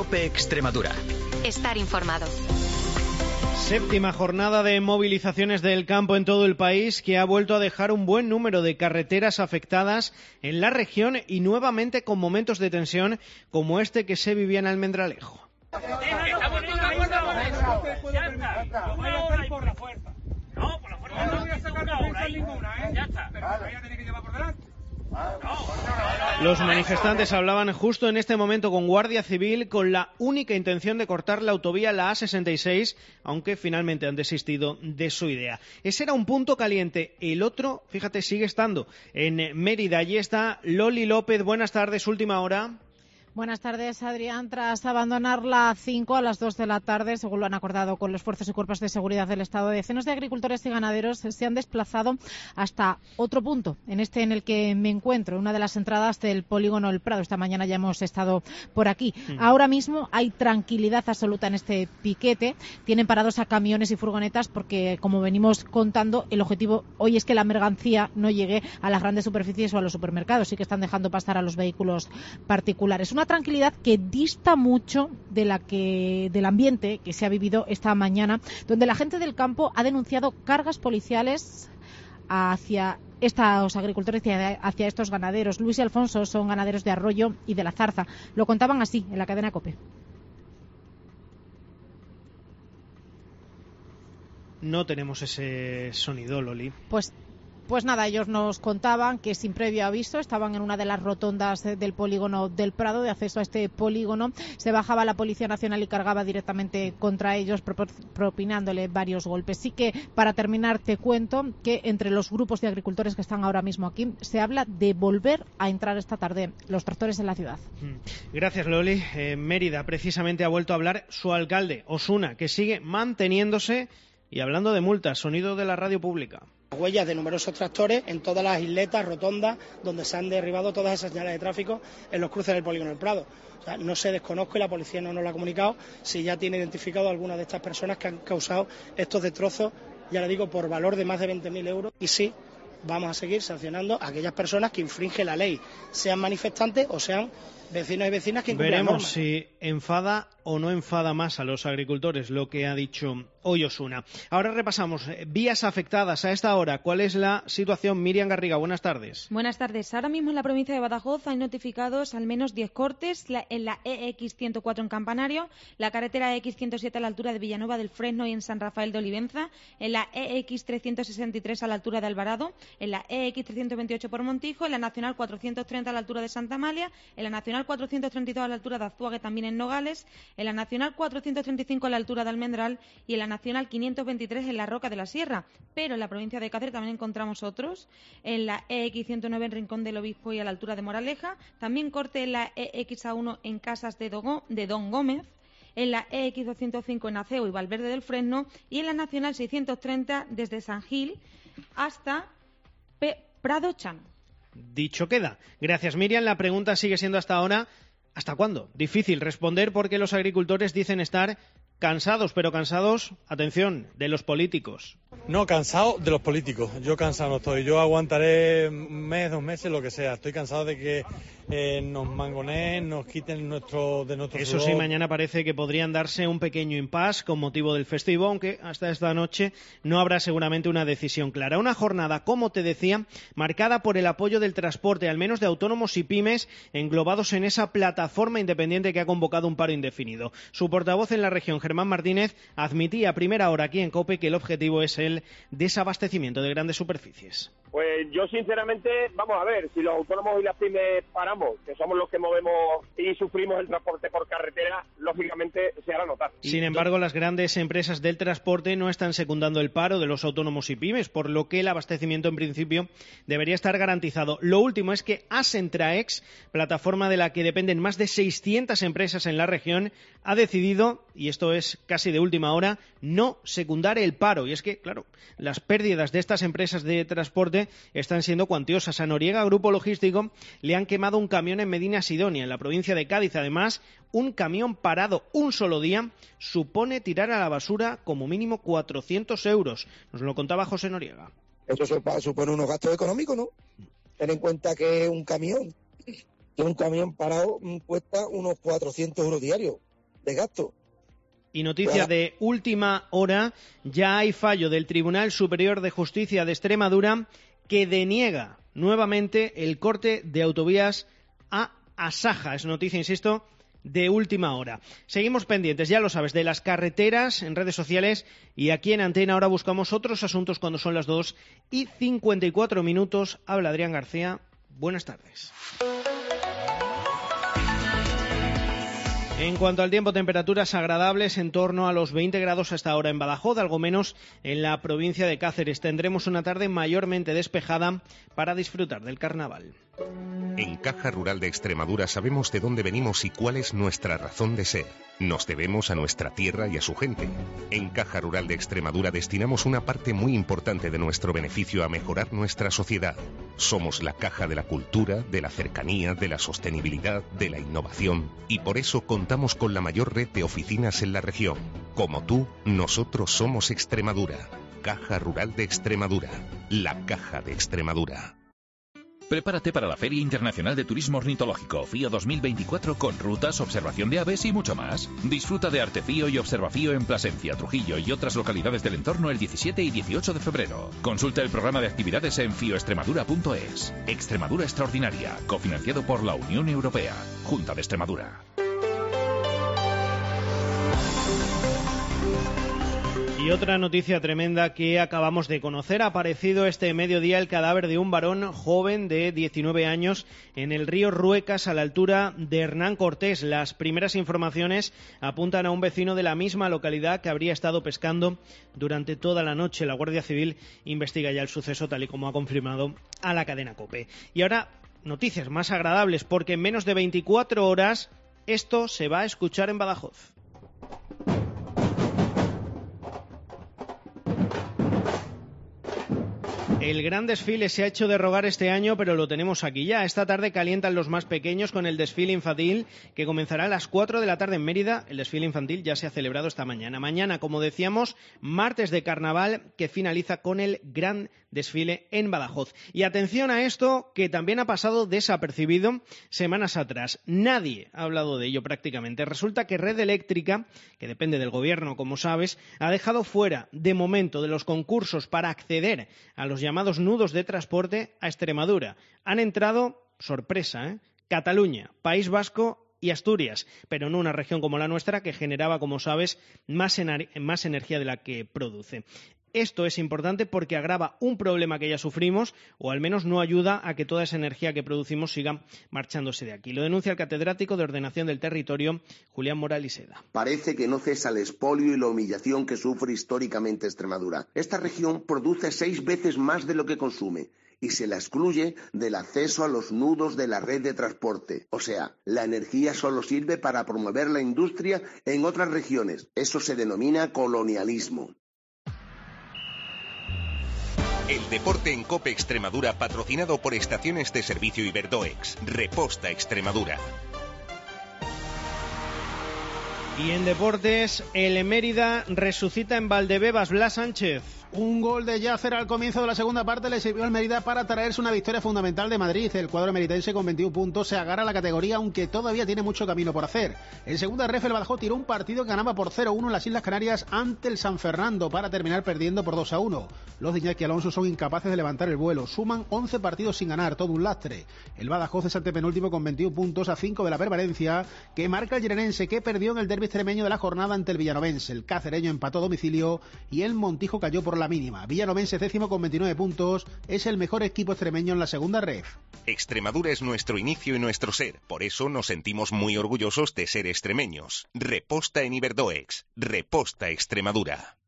COPE Extremadura. Estar informado. Séptima jornada de movilizaciones del campo en todo el país, que ha vuelto a dejar un buen número de carreteras afectadas en la región y nuevamente con momentos de tensión como este que se vivía en Almendralejo. Los manifestantes hablaban justo en este momento con Guardia Civil con la única intención de cortar la autovía, la A66, aunque finalmente han desistido de su idea. Ese era un punto caliente. El otro, fíjate, sigue estando en Mérida. Allí está Loli López. Buenas tardes, última hora. Buenas tardes, Adrián. Tras abandonar la A5 a las 2 de la tarde, según lo han acordado con los fuerzas y cuerpos de seguridad del Estado, decenas de agricultores y ganaderos se han desplazado hasta otro punto, en el que me encuentro, una de las entradas del polígono El Prado. Esta mañana ya hemos estado por aquí. Ahora mismo hay tranquilidad absoluta en este piquete. Tienen parados a camiones y furgonetas porque, como venimos contando, el objetivo hoy es que la mercancía no llegue a las grandes superficies o a los supermercados. Sí que están dejando pasar a los vehículos particulares. Una tranquilidad que dista mucho del ambiente que se ha vivido esta mañana, donde la gente del campo ha denunciado cargas policiales hacia estos agricultores y hacia estos ganaderos. Luis y Alfonso son ganaderos de Arroyo y de la Zarza. Lo contaban así en la cadena COPE. No tenemos ese sonido, Loli. Pues nada, ellos nos contaban que sin previo aviso estaban en una de las rotondas del polígono del Prado, de acceso a este polígono. Se bajaba la Policía Nacional y cargaba directamente contra ellos, propinándole varios golpes. Sí que, para terminar, te cuento que entre los grupos de agricultores que están ahora mismo aquí, se habla de volver a entrar esta tarde los tractores en la ciudad. Gracias, Loli. Mérida precisamente ha vuelto a hablar su alcalde, Osuna, que sigue manteniéndose y hablando de multas. Sonido de la radio pública. Huellas de numerosos tractores en todas las isletas, rotondas, donde se han derribado todas esas señales de tráfico en los cruces del polígono del Prado. O sea, no se desconozco, y la policía no nos lo ha comunicado, si ya tiene identificado a algunas de estas personas que han causado estos destrozos, ya le digo, por valor de más de 20.000 euros. Y sí, vamos a seguir sancionando a aquellas personas que infringen la ley, sean manifestantes o sean vecinos y vecinas que incumplen la norma. Veremos si enfada o no enfada más a los agricultores lo que ha dicho hoy Osuna. Ahora repasamos vías afectadas a esta hora. ¿Cuál es la situación? Miriam Garriga, buenas tardes. Buenas tardes. Ahora mismo en la provincia de Badajoz hay notificados al menos 10 cortes en la EX104 en Campanario, la carretera EX107 a la altura de Villanueva del Fresno y en San Rafael de Olivenza, en la EX363 a la altura de Alvarado, en la EX328 por Montijo, en la Nacional 430 a la altura de Santa Amalia, en la Nacional 432 a la altura de Azuaga, también en Nogales, en la Nacional 435 a la altura de Almendral y en la Nacional 523 en la Roca de la Sierra. Pero en la provincia de Cáceres también encontramos otros, en la EX109 en Rincón del Obispo y a la altura de Moraleja, también corte en la EXA1 en Casas de Don Gómez, en la EX205 en Aceo y Valverde del Fresno y en la Nacional 630 desde San Gil hasta Prado Chan. Dicho queda. Gracias, Miriam. La pregunta sigue siendo hasta ahora, ¿hasta cuándo? Difícil responder porque los agricultores dicen estar cansados, pero cansados, atención, de los políticos. No, cansado de los políticos. Yo cansado no estoy. Yo aguantaré un mes, 2 meses, lo que sea. Estoy cansado de que nos mangoneen, nos quiten de nuestro Eso sudor. sí, mañana parece que podrían darse un pequeño impasse con motivo del festivo, aunque hasta esta noche no habrá seguramente una decisión clara. Una jornada, como te decía, marcada por el apoyo del transporte, al menos de autónomos y pymes, englobados en esa plataforma independiente que ha convocado un paro indefinido. Su portavoz en la región, Germán Martínez, admitía a primera hora aquí en COPE que el objetivo es el desabastecimiento de grandes superficies. Pues yo sinceramente, vamos a ver, si los autónomos y las pymes paramos, que somos los que movemos y sufrimos el transporte por carretera, lógicamente se hará notar. Sin embargo, las grandes empresas del transporte no están secundando el paro de los autónomos y pymes, por lo que el abastecimiento en principio debería estar garantizado. Lo último es que Asentraex, plataforma de la que dependen más de 600 empresas en la región, ha decidido, y esto es casi de última hora, no secundar el paro. Y es que, claro, las pérdidas de estas empresas de transporte están siendo cuantiosas. A Noriega Grupo Logístico le han quemado un camión en Medina Sidonia, en la provincia de Cádiz. Además, un camión parado un solo día supone tirar a la basura como mínimo 400 euros. Nos lo contaba José Noriega. Eso supone unos gastos económicos, ¿no? Ten en cuenta que un camión parado cuesta unos 400 euros diarios. gasto. Y noticia de última hora, ya hay fallo del Tribunal Superior de Justicia de Extremadura que deniega nuevamente el corte de autovías a Asaja. Es noticia, insisto, de última hora. Seguimos pendientes, ya lo sabes, de las carreteras en redes sociales y aquí en Antena. Ahora buscamos otros asuntos cuando son las 2:54. Habla Adrián García. Buenas tardes. En cuanto al tiempo, temperaturas agradables en torno a los 20 grados hasta ahora en Badajoz, algo menos en la provincia de Cáceres. Tendremos una tarde mayormente despejada para disfrutar del carnaval. En Caja Rural de Extremadura sabemos de dónde venimos y cuál es nuestra razón de ser. Nos debemos a nuestra tierra y a su gente. En Caja Rural de Extremadura destinamos una parte muy importante de nuestro beneficio a mejorar nuestra sociedad. Somos la caja de la cultura, de la cercanía, de la sostenibilidad, de la innovación, y por eso contamos con la mayor red de oficinas en la región. Como tú, nosotros somos Extremadura. Caja Rural de Extremadura. La Caja de Extremadura. Prepárate para la Feria Internacional de Turismo Ornitológico FIO 2024 con rutas, observación de aves y mucho más. Disfruta de Artefío y Observafío en Plasencia, Trujillo y otras localidades del entorno el 17 y 18 de febrero. Consulta el programa de actividades en fioextremadura.es. Extremadura Extraordinaria, cofinanciado por la Unión Europea. Junta de Extremadura. Y otra noticia tremenda que acabamos de conocer: ha aparecido este mediodía el cadáver de un varón joven de 19 años en el río Ruecas, a la altura de Hernán Cortés. Las primeras informaciones apuntan a un vecino de la misma localidad que habría estado pescando durante toda la noche. La Guardia Civil investiga ya el suceso, tal y como ha confirmado a la cadena COPE. Y ahora, noticias más agradables, porque en menos de 24 horas esto se va a escuchar en Badajoz. El gran desfile se ha hecho de rogar este año, pero lo tenemos aquí ya. Esta tarde calientan los más pequeños con el desfile infantil, que comenzará a las 4 de la tarde en Mérida. El desfile infantil ya se ha celebrado esta mañana. Mañana, como decíamos, martes de carnaval, que finaliza con el gran desfile en Badajoz. Y atención a esto, que también ha pasado desapercibido semanas atrás. Nadie ha hablado de ello prácticamente. Resulta que Red Eléctrica, que depende del gobierno, como sabes, ha dejado fuera, de momento, de los concursos para acceder a los llamados nudos de transporte a Extremadura. Han entrado, sorpresa, Cataluña, País Vasco y Asturias, pero no una región como la nuestra, que generaba, como sabes, más energía de la que produce. Esto es importante porque agrava un problema que ya sufrimos, o al menos no ayuda a que toda esa energía que producimos siga marchándose de aquí. Lo denuncia el catedrático de Ordenación del Territorio, Julián Moral y Seda. Parece que no cesa el expolio y la humillación que sufre históricamente Extremadura. Esta región produce 6 veces más de lo que consume y se la excluye del acceso a los nudos de la red de transporte. O sea, la energía solo sirve para promover la industria en otras regiones. Eso se denomina colonialismo. El deporte en COPE Extremadura, patrocinado por Estaciones de Servicio Iberdoex. Reposta Extremadura. Y en deportes, el Mérida resucita en Valdebebas. Blas Sánchez. Un gol de Yacer al comienzo de la segunda parte le sirvió al Mérida para traerse una victoria fundamental de Madrid. El cuadro meritense con 21 puntos se agarra a la categoría, aunque todavía tiene mucho camino por hacer. En segunda ref, el Badajoz tiró un partido que ganaba por 0-1 en las Islas Canarias ante el San Fernando para terminar perdiendo por 2-1. Los de Iñaki Alonso son incapaces de levantar el vuelo. Suman 11 partidos sin ganar, todo un lastre. El Badajoz es antepenúltimo con 21 puntos a 5 de la permanencia, que marca el Gironense, que perdió en el derbi extremeño de la jornada ante el villanovense. El cacereño empató a domicilio y el Montijo cayó por la mínima. Villanovense, décimo con 29 puntos, es el mejor equipo extremeño en la segunda ref. Extremadura es nuestro inicio y nuestro ser, por eso nos sentimos muy orgullosos de ser extremeños. Reposta en Iberdoex. Reposta Extremadura.